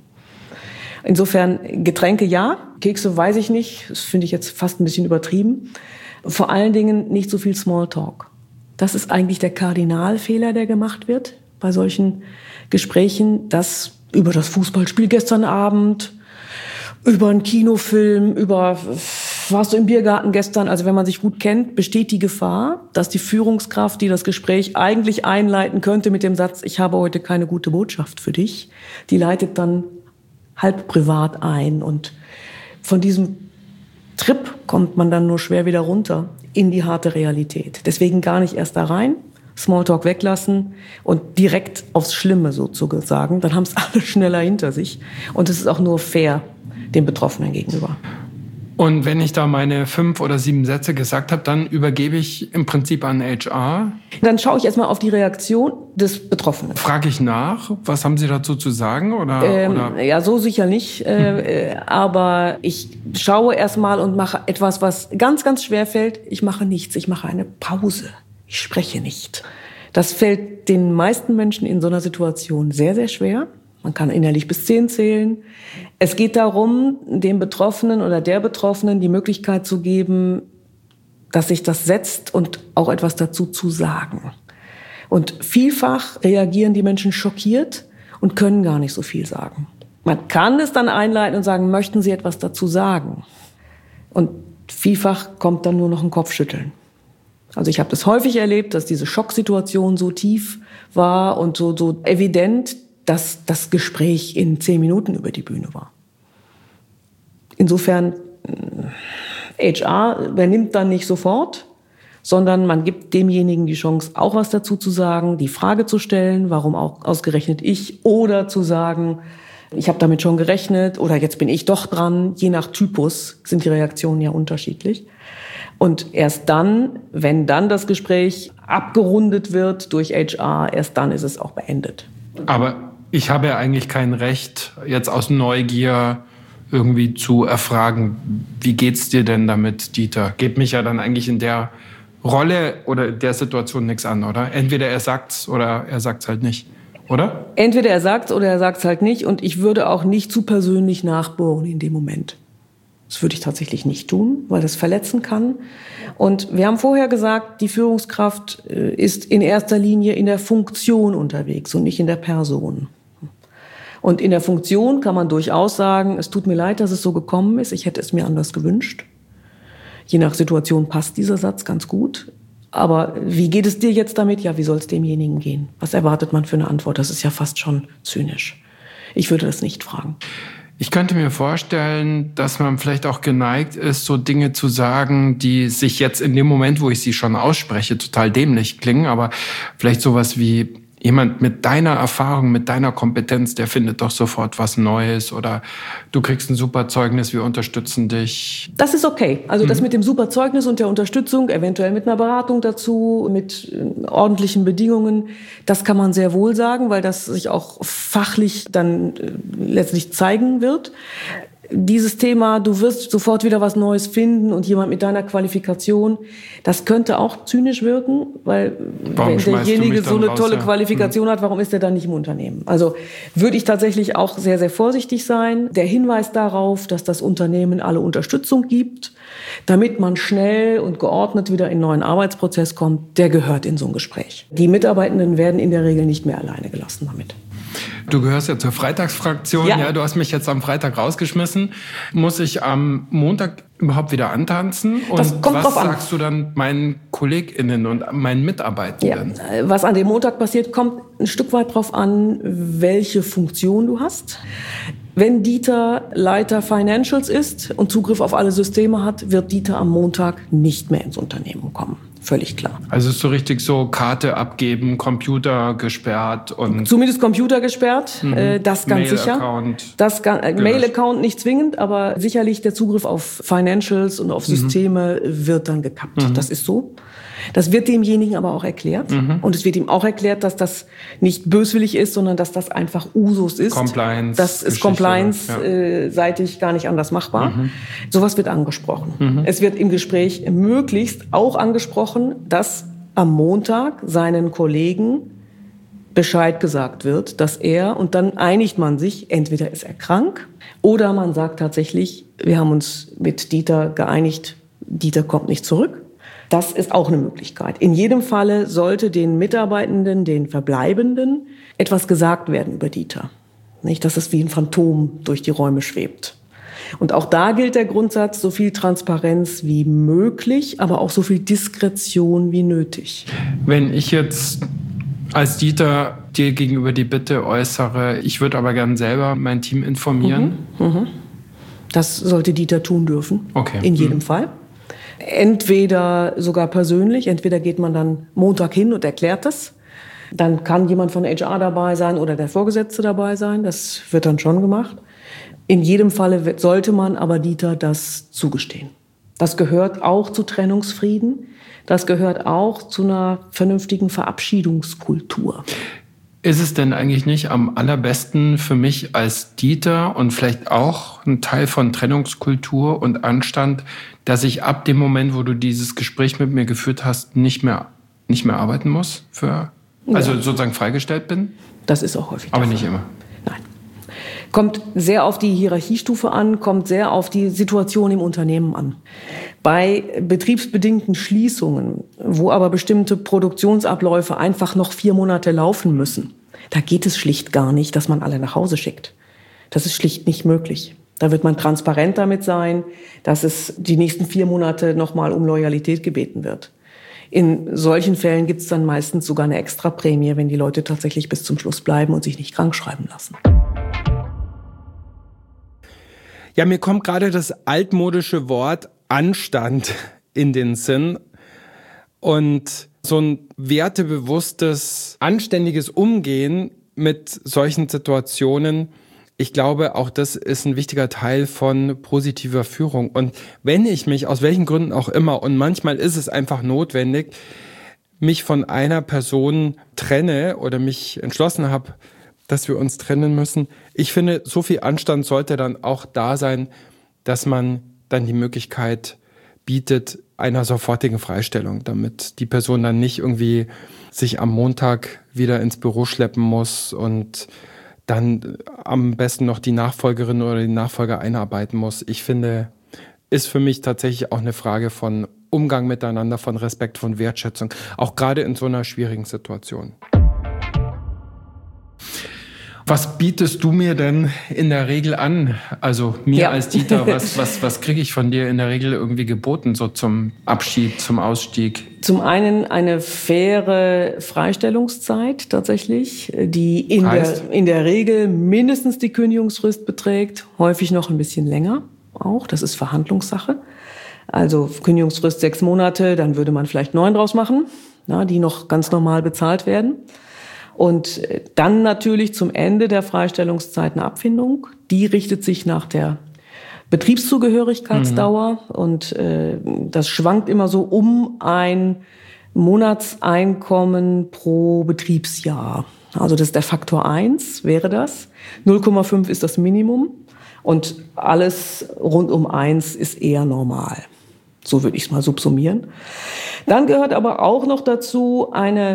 Insofern Getränke ja, Kekse weiß ich nicht, das finde ich jetzt fast ein bisschen übertrieben. Vor allen Dingen nicht so viel Smalltalk. Das ist eigentlich der Kardinalfehler, der gemacht wird bei solchen Gesprächen, dass über das Fußballspiel gestern Abend, über einen Kinofilm, über warst du im Biergarten gestern, also wenn man sich gut kennt, besteht die Gefahr, dass die Führungskraft, die das Gespräch eigentlich einleiten könnte mit dem Satz, ich habe heute keine gute Botschaft für dich, die leitet dann halb privat ein und von diesem Trip kommt man dann nur schwer wieder runter in die harte Realität. Deswegen gar nicht erst da rein, Smalltalk weglassen und direkt aufs Schlimme sozusagen. Dann haben es alle schneller hinter sich. Und es ist auch nur fair den Betroffenen gegenüber. Und wenn ich da meine 5 oder 7 Sätze gesagt habe, dann übergebe ich im Prinzip an HR. Dann schaue ich erstmal auf die Reaktion des Betroffenen. Frage ich nach, was haben Sie dazu zu sagen? Oder? Ja, so sicher nicht. Aber ich schaue erstmal und mache etwas, was ganz, ganz schwer fällt. Ich mache nichts, ich mache eine Pause. Ich Ich spreche nicht. Das fällt den meisten Menschen in so einer Situation sehr, sehr schwer. Man kann innerlich bis 10 zählen. Es geht darum, dem Betroffenen oder der Betroffenen die Möglichkeit zu geben, dass sich das setzt und auch etwas dazu zu sagen. Und vielfach reagieren die Menschen schockiert und können gar nicht so viel sagen. Man kann es dann einleiten und sagen, möchten Sie etwas dazu sagen? Und vielfach kommt dann nur noch ein Kopfschütteln. Also ich habe das häufig erlebt, dass diese Schocksituation so tief war und so evident, dass das Gespräch in 10 Minuten über die Bühne war. Insofern, HR übernimmt dann nicht sofort, sondern man gibt demjenigen die Chance, auch was dazu zu sagen, die Frage zu stellen, warum auch ausgerechnet ich, oder zu sagen, ich habe damit schon gerechnet oder jetzt bin ich doch dran. Je nach Typus sind die Reaktionen ja unterschiedlich. Und erst dann, wenn dann das Gespräch abgerundet wird durch HR, erst dann ist es auch beendet. Aber ich habe ja eigentlich kein Recht, jetzt aus Neugier irgendwie zu erfragen, wie geht's dir denn damit, Dieter? Geht mich ja dann eigentlich in der Rolle oder der Situation nichts an, oder? Entweder er sagt's oder er sagt's halt nicht, oder? Entweder er sagt's oder er sagt's halt nicht. Und ich würde auch nicht zu persönlich nachbohren in dem Moment. Das würde ich tatsächlich nicht tun, weil das verletzen kann. Und wir haben vorher gesagt, die Führungskraft ist in erster Linie in der Funktion unterwegs und nicht in der Person. Und in der Funktion kann man durchaus sagen, es tut mir leid, dass es so gekommen ist, ich hätte es mir anders gewünscht. Je nach Situation passt dieser Satz ganz gut. Aber wie geht es dir jetzt damit? Ja, wie soll es demjenigen gehen? Was erwartet man für eine Antwort? Das ist ja fast schon zynisch. Ich würde das nicht fragen. Ich könnte mir vorstellen, dass man vielleicht auch geneigt ist, so Dinge zu sagen, die sich jetzt in dem Moment, wo ich sie schon ausspreche, total dämlich klingen. Aber vielleicht sowas wie, jemand mit deiner Erfahrung, mit deiner Kompetenz, der findet doch sofort was Neues, oder du kriegst ein super Zeugnis, wir unterstützen dich. Das ist okay. Also das mit dem super Zeugnis und der Unterstützung, eventuell mit einer Beratung dazu, mit ordentlichen Bedingungen, das kann man sehr wohl sagen, weil das sich auch fachlich dann letztlich zeigen wird. Dieses Thema, du wirst sofort wieder was Neues finden und jemand mit deiner Qualifikation, das könnte auch zynisch wirken, weil wenn derjenige so eine tolle Qualifikation hat, warum ist er dann nicht im Unternehmen? Also würde ich tatsächlich auch sehr, sehr vorsichtig sein. Der Hinweis darauf, dass das Unternehmen alle Unterstützung gibt, damit man schnell und geordnet wieder in einen neuen Arbeitsprozess kommt, der gehört in so ein Gespräch. Die Mitarbeitenden werden in der Regel nicht mehr alleine gelassen damit. Du gehörst ja zur Freitagsfraktion. Ja, du hast mich jetzt am Freitag rausgeschmissen. Muss ich am Montag überhaupt wieder antanzen? Und das kommt drauf an. Was sagst du dann meinen KollegInnen und meinen Mitarbeitenden? Ja, was an dem Montag passiert, kommt ein Stück weit drauf an, welche Funktion du hast. Wenn Dieter Leiter Financials ist und Zugriff auf alle Systeme hat, wird Dieter am Montag nicht mehr ins Unternehmen kommen. Völlig klar. Also ist so richtig so Karte abgeben, Computer gesperrt und... Zumindest Computer gesperrt, das ganz sicher. Mail-Account nicht zwingend, aber sicherlich der Zugriff auf Financials und auf Systeme wird dann gekappt. Das ist so. Das wird demjenigen aber auch erklärt. Und es wird ihm auch erklärt, dass das nicht böswillig ist, sondern dass das einfach Usus ist. Compliance. Das ist Compliance-seitig gar nicht anders machbar. Sowas wird angesprochen. Es wird im Gespräch möglichst auch angesprochen, dass am Montag seinen Kollegen Bescheid gesagt wird, dass er, und dann einigt man sich, entweder ist er krank oder man sagt tatsächlich, wir haben uns mit Dieter geeinigt, Dieter kommt nicht zurück. Das ist auch eine Möglichkeit. In jedem Falle sollte den Mitarbeitenden, den Verbleibenden, etwas gesagt werden über Dieter. Nicht, dass es wie ein Phantom durch die Räume schwebt. Und auch da gilt der Grundsatz, so viel Transparenz wie möglich, aber auch so viel Diskretion wie nötig. Wenn ich jetzt als Dieter dir gegenüber die Bitte äußere, ich würde aber gern selber mein Team informieren. Das sollte Dieter tun dürfen. Okay. In jedem Fall. Entweder sogar persönlich, entweder geht man dann Montag hin und erklärt das. Dann kann jemand von HR dabei sein oder der Vorgesetzte dabei sein. Das wird dann schon gemacht. In jedem Falle sollte man aber Dieter das zugestehen. Das gehört auch zu Trennungsfrieden. Das gehört auch zu einer vernünftigen Verabschiedungskultur. Ist es denn eigentlich nicht am allerbesten für mich als Dieter und vielleicht auch ein Teil von Trennungskultur und Anstand, dass ich ab dem Moment, wo du dieses Gespräch mit mir geführt hast, nicht mehr nicht mehr arbeiten muss, also sozusagen freigestellt bin? Das ist auch häufig. Aber nicht immer. Nein. Kommt sehr auf die Hierarchiestufe an, kommt sehr auf die Situation im Unternehmen an. Bei betriebsbedingten Schließungen, wo aber bestimmte Produktionsabläufe einfach noch 4 Monate laufen müssen, da geht es schlicht gar nicht, dass man alle nach Hause schickt. Das ist schlicht nicht möglich. Da wird man transparent damit sein, dass es die nächsten 4 Monate nochmal um Loyalität gebeten wird. In solchen Fällen gibt es dann meistens sogar eine Extraprämie, wenn die Leute tatsächlich bis zum Schluss bleiben und sich nicht krank schreiben lassen. Ja, mir kommt gerade das altmodische Wort Anstand in den Sinn. Und so ein wertebewusstes, anständiges Umgehen mit solchen Situationen, ich glaube, auch das ist ein wichtiger Teil von positiver Führung. Und wenn ich mich aus welchen Gründen auch immer, und manchmal ist es einfach notwendig, mich von einer Person trenne oder mich entschlossen habe, dass wir uns trennen müssen, ich finde, so viel Anstand sollte dann auch da sein, dass man dann die Möglichkeit bietet einer sofortigen Freistellung, damit die Person dann nicht irgendwie sich am Montag wieder ins Büro schleppen muss und dann am besten noch die Nachfolgerin oder den Nachfolger einarbeiten muss. Ich finde, ist für mich tatsächlich auch eine Frage von Umgang miteinander, von Respekt, von Wertschätzung, auch gerade in so einer schwierigen Situation. Was bietest du mir denn in der Regel an? Also mir als Dieter, was kriege ich von dir in der Regel irgendwie geboten, so zum Abschied, zum Ausstieg? Zum einen eine faire Freistellungszeit tatsächlich, die in der Regel mindestens die Kündigungsfrist beträgt, häufig noch ein bisschen länger auch, das ist Verhandlungssache. Also Kündigungsfrist 6 Monate, dann würde man vielleicht 9 draus machen, die noch ganz normal bezahlt werden. Und dann natürlich zum Ende der Freistellungszeit eine Abfindung. Die richtet sich nach der Betriebszugehörigkeitsdauer und das schwankt immer so um ein Monatseinkommen pro Betriebsjahr. Also das ist der Faktor 1, wäre das. 0,5 ist das Minimum und alles rund um 1 ist eher normal. So würde ich es mal subsumieren. Dann gehört aber auch noch dazu,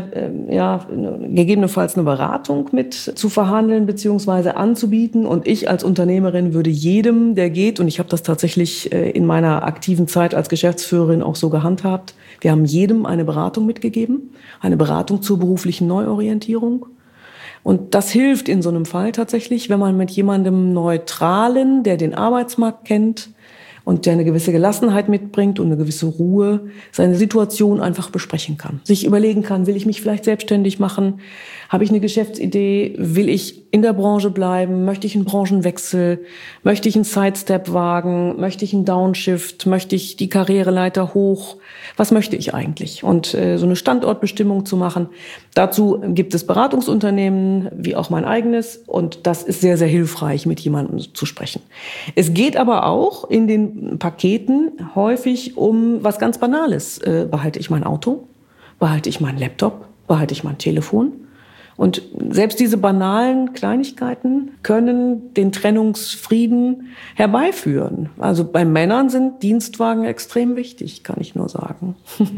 gegebenenfalls eine Beratung mit zu verhandeln bzw. anzubieten. Und ich als Unternehmerin würde jedem, der geht, und ich habe das tatsächlich in meiner aktiven Zeit als Geschäftsführerin auch so gehandhabt, wir haben jedem eine Beratung mitgegeben, eine Beratung zur beruflichen Neuorientierung. Und das hilft in so einem Fall tatsächlich, wenn man mit jemandem Neutralen, der den Arbeitsmarkt kennt, und der eine gewisse Gelassenheit mitbringt und eine gewisse Ruhe, seine Situation einfach besprechen kann. Sich überlegen kann, will ich mich vielleicht selbstständig machen? Habe ich eine Geschäftsidee? Will ich in der Branche bleiben? Möchte ich einen Branchenwechsel? Möchte ich einen Sidestep wagen? Möchte ich einen Downshift? Möchte ich die Karriereleiter hoch? Was möchte ich eigentlich? Und so eine Standortbestimmung zu machen. Dazu gibt es Beratungsunternehmen, wie auch mein eigenes. Und das ist sehr, sehr hilfreich, mit jemandem zu sprechen. Es geht aber auch in den Paketen häufig um was ganz Banales. Behalte ich mein Auto? Behalte ich meinen Laptop? Behalte ich mein Telefon? Und selbst diese banalen Kleinigkeiten können den Trennungsfrieden herbeiführen. Also bei Männern sind Dienstwagen extrem wichtig, kann ich nur sagen.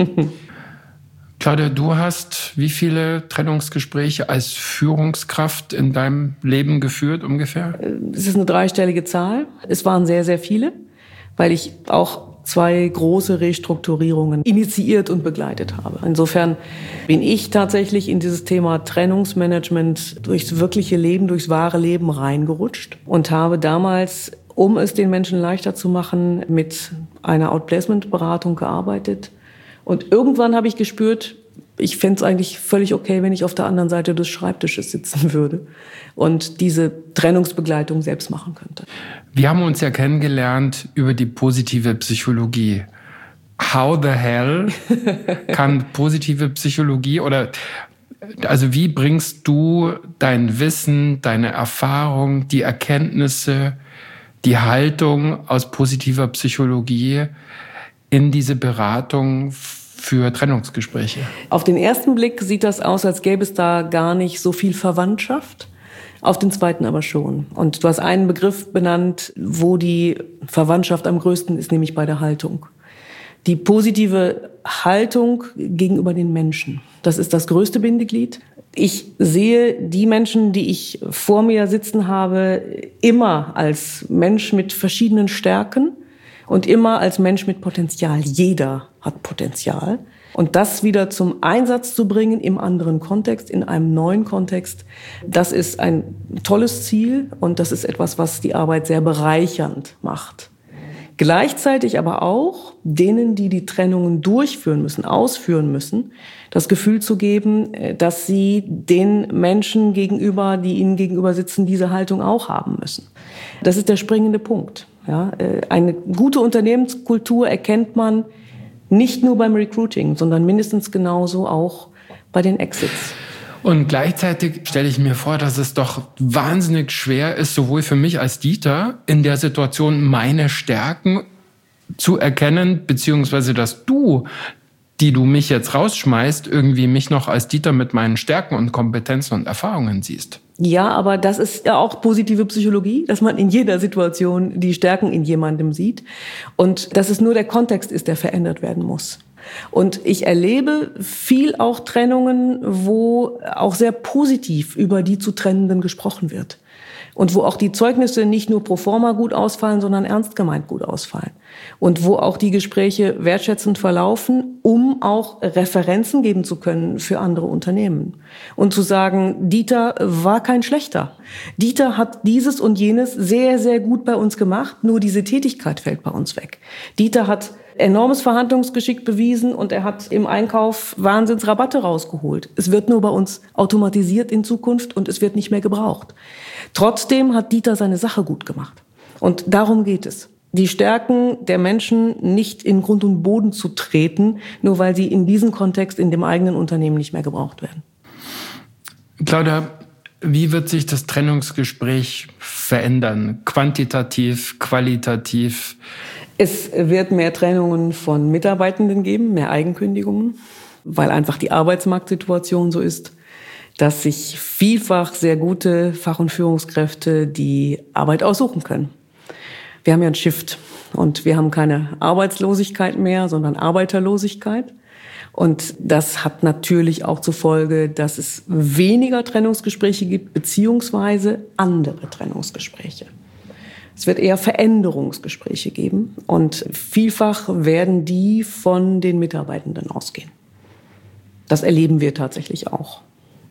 Claudia, du hast wie viele Trennungsgespräche als Führungskraft in deinem Leben geführt ungefähr? Es ist eine 3-stellige Zahl. Es waren sehr, sehr viele, weil ich auch 2 große Restrukturierungen initiiert und begleitet habe. Insofern bin ich tatsächlich in dieses Thema Trennungsmanagement durchs wirkliche Leben, durchs wahre Leben reingerutscht und habe damals, um es den Menschen leichter zu machen, mit einer Outplacement-Beratung gearbeitet. Und irgendwann habe ich gespürt, ich fände es eigentlich völlig okay, wenn ich auf der anderen Seite des Schreibtisches sitzen würde und diese Trennungsbegleitung selbst machen könnte. Wir haben uns ja kennengelernt über die positive Psychologie. How the hell kann positive Psychologie also wie bringst du dein Wissen, deine Erfahrung, die Erkenntnisse, die Haltung aus positiver Psychologie in diese Beratung für Trennungsgespräche? Auf den ersten Blick sieht das aus, als gäbe es da gar nicht so viel Verwandtschaft. Auf den zweiten aber schon. Und du hast einen Begriff benannt, wo die Verwandtschaft am größten ist, nämlich bei der Haltung. Die positive Haltung gegenüber den Menschen. Das ist das größte Bindeglied. Ich sehe die Menschen, die ich vor mir sitzen habe, immer als Mensch mit verschiedenen Stärken und immer als Mensch mit Potenzial. Jeder hat Potenzial. Und das wieder zum Einsatz zu bringen im anderen Kontext, in einem neuen Kontext, das ist ein tolles Ziel und das ist etwas, was die Arbeit sehr bereichernd macht. Gleichzeitig aber auch denen, die die Trennungen durchführen müssen, ausführen müssen, das Gefühl zu geben, dass sie den Menschen gegenüber, die ihnen gegenüber sitzen, diese Haltung auch haben müssen. Das ist der springende Punkt. Ja, eine gute Unternehmenskultur erkennt man nicht nur beim Recruiting, sondern mindestens genauso auch bei den Exits. Und gleichzeitig stelle ich mir vor, dass es doch wahnsinnig schwer ist, sowohl für mich als Dieter in der Situation meine Stärken zu erkennen, beziehungsweise dass du, die du mich jetzt rausschmeißt, irgendwie mich noch als Dieter mit meinen Stärken und Kompetenzen und Erfahrungen siehst. Ja, aber das ist ja auch positive Psychologie, dass man in jeder Situation die Stärken in jemandem sieht und dass es nur der Kontext ist, der verändert werden muss. Und ich erlebe viel auch Trennungen, wo auch sehr positiv über die zu Trennenden gesprochen wird. Und wo auch die Zeugnisse nicht nur pro forma gut ausfallen, sondern ernst gemeint gut ausfallen. Und wo auch die Gespräche wertschätzend verlaufen, um auch Referenzen geben zu können für andere Unternehmen. Und zu sagen, Dieter war kein Schlechter. Dieter hat dieses und jenes sehr, sehr gut bei uns gemacht, nur diese Tätigkeit fällt bei uns weg. Dieter hat enormes Verhandlungsgeschick bewiesen und er hat im Einkauf Wahnsinnsrabatte rausgeholt. Es wird nur bei uns automatisiert in Zukunft und es wird nicht mehr gebraucht. Trotzdem hat Dieter seine Sache gut gemacht. Und darum geht es. Die Stärken der Menschen nicht in Grund und Boden zu treten, nur weil sie in diesem Kontext in dem eigenen Unternehmen nicht mehr gebraucht werden. Claudia, wie wird sich das Trennungsgespräch verändern? Quantitativ, qualitativ? Es wird mehr Trennungen von Mitarbeitenden geben, mehr Eigenkündigungen, weil einfach die Arbeitsmarktsituation so ist, dass sich vielfach sehr gute Fach- und Führungskräfte die Arbeit aussuchen können. Wir haben ja einen Shift und wir haben keine Arbeitslosigkeit mehr, sondern Arbeiterlosigkeit. Und das hat natürlich auch zur Folge, dass es weniger Trennungsgespräche gibt, beziehungsweise andere Trennungsgespräche. Es wird eher Veränderungsgespräche geben und vielfach werden die von den Mitarbeitenden ausgehen. Das erleben wir tatsächlich auch.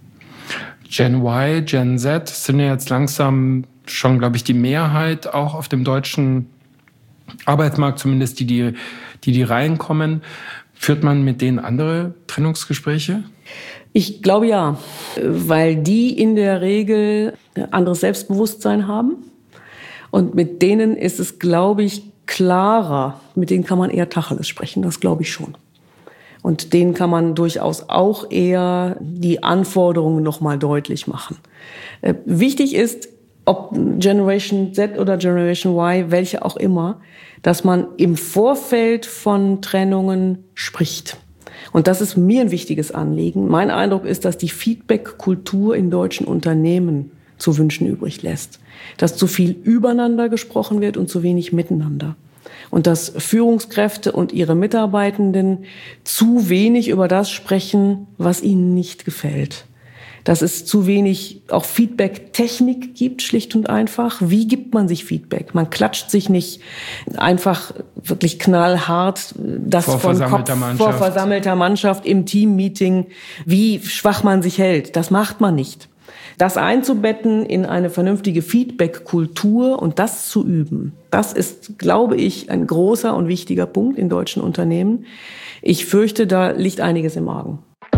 Gen Y, Gen Z sind ja jetzt langsam schon, glaube ich, die Mehrheit auch auf dem deutschen Arbeitsmarkt, zumindest die reinkommen. Führt man mit denen andere Trennungsgespräche? Ich glaube ja, weil die in der Regel anderes Selbstbewusstsein haben. Und mit denen ist es, glaube ich, klarer. Mit denen kann man eher Tacheles sprechen, das glaube ich schon. Und denen kann man durchaus auch eher die Anforderungen noch mal deutlich machen. Wichtig ist, ob Generation Z oder Generation Y, welche auch immer, dass man im Vorfeld von Trennungen spricht. Und das ist mir ein wichtiges Anliegen. Mein Eindruck ist, dass die Feedback-Kultur in deutschen Unternehmen zu wünschen übrig lässt. Dass zu viel übereinander gesprochen wird und zu wenig miteinander. Und dass Führungskräfte und ihre Mitarbeitenden zu wenig über das sprechen, was ihnen nicht gefällt. Dass es zu wenig auch Feedback-Technik gibt, schlicht und einfach. Wie gibt man sich Feedback? Man klatscht sich nicht einfach wirklich knallhart das vor versammelter Mannschaft im Teammeeting, wie schwach man sich hält. Das macht man nicht. Das einzubetten in eine vernünftige Feedback-Kultur und das zu üben, das ist, glaube ich, ein großer und wichtiger Punkt in deutschen Unternehmen. Ich fürchte, da liegt einiges im Argen.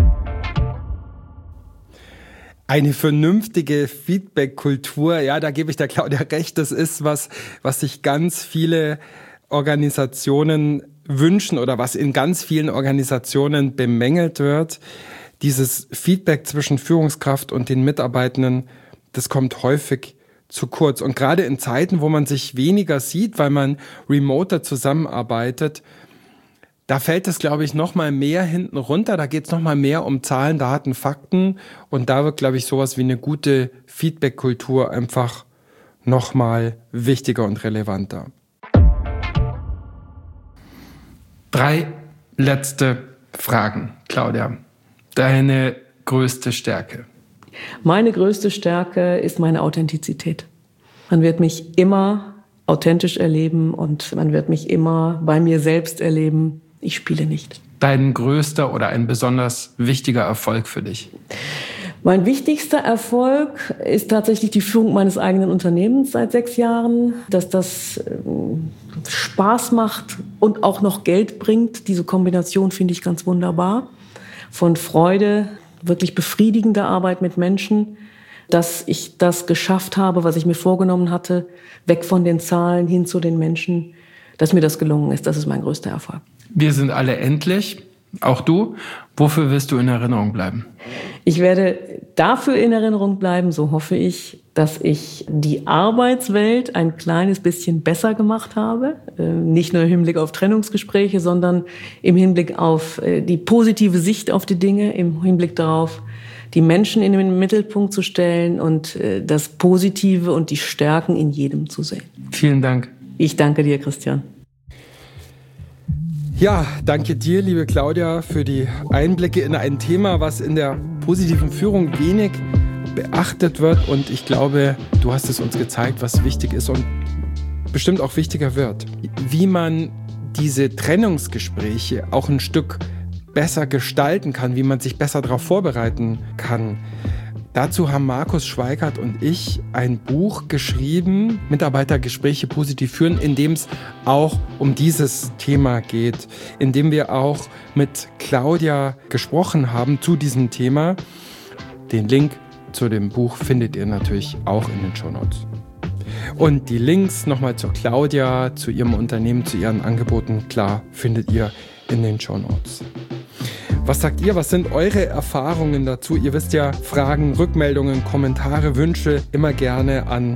Eine vernünftige Feedback-Kultur, ja, da gebe ich der Claudia recht, das ist was sich ganz viele Organisationen wünschen oder was in ganz vielen Organisationen bemängelt wird. Dieses Feedback zwischen Führungskraft und den Mitarbeitenden, das kommt häufig zu kurz. Und gerade in Zeiten, wo man sich weniger sieht, weil man remoter zusammenarbeitet, da fällt es, glaube ich, noch mal mehr hinten runter. Da geht es noch mal mehr um Zahlen, Daten, Fakten. Und da wird, glaube ich, sowas wie eine gute Feedback-Kultur einfach noch mal wichtiger und relevanter. 3 letzte Fragen, Claudia. Deine größte Stärke? Meine größte Stärke ist meine Authentizität. Man wird mich immer authentisch erleben und man wird mich immer bei mir selbst erleben. Ich spiele nicht. Dein größter oder ein besonders wichtiger Erfolg für dich? Mein wichtigster Erfolg ist tatsächlich die Führung meines eigenen Unternehmens seit 6 Jahren. Dass das Spaß macht und auch noch Geld bringt, diese Kombination finde ich ganz wunderbar. Von Freude, wirklich befriedigender Arbeit mit Menschen, dass ich das geschafft habe, was ich mir vorgenommen hatte, weg von den Zahlen hin zu den Menschen, dass mir das gelungen ist. Das ist mein größter Erfolg. Wir sind alle endlich, auch du. Wofür wirst du in Erinnerung bleiben? Ich werde dafür in Erinnerung bleiben, so hoffe ich, dass ich die Arbeitswelt ein kleines bisschen besser gemacht habe. Nicht nur im Hinblick auf Trennungsgespräche, sondern im Hinblick auf die positive Sicht auf die Dinge, im Hinblick darauf, die Menschen in den Mittelpunkt zu stellen und das Positive und die Stärken in jedem zu sehen. Vielen Dank. Ich danke dir, Christian. Ja, danke dir, liebe Claudia, für die Einblicke in ein Thema, was in der positiven Führung wenig beachtet wird. Und ich glaube, du hast es uns gezeigt, was wichtig ist und bestimmt auch wichtiger wird. Wie man diese Trennungsgespräche auch ein Stück besser gestalten kann, wie man sich besser darauf vorbereiten kann. Dazu haben Markus Schweikart und ich ein Buch geschrieben, Mitarbeitergespräche positiv führen, in dem es auch um dieses Thema geht, in dem wir auch mit Claudia gesprochen haben zu diesem Thema. Den Link zu dem Buch findet ihr natürlich auch in den Shownotes. Und die Links nochmal zu Claudia, zu ihrem Unternehmen, zu ihren Angeboten, klar, findet ihr in den Shownotes. Was sagt ihr? Was sind eure Erfahrungen dazu? Ihr wisst ja, Fragen, Rückmeldungen, Kommentare, Wünsche immer gerne an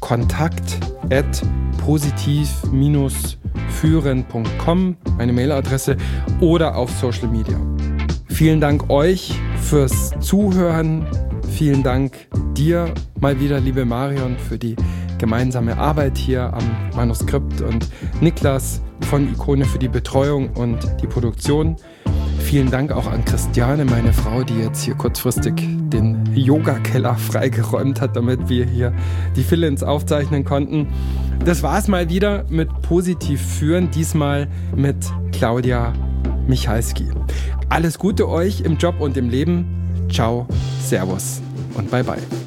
kontakt@positiv-führen.com, meine Mailadresse, oder auf Social Media. Vielen Dank euch fürs Zuhören. Vielen Dank dir mal wieder, liebe Marion, für die gemeinsame Arbeit hier am Manuskript und Niklas von Ikone für die Betreuung und die Produktion. Vielen Dank auch an Christiane, meine Frau, die jetzt hier kurzfristig den Yoga-Keller freigeräumt hat, damit wir hier die Fill-ins aufzeichnen konnten. Das war's mal wieder mit Positiv führen, diesmal mit Claudia Michalski. Alles Gute euch im Job und im Leben. Ciao, Servus und bye bye.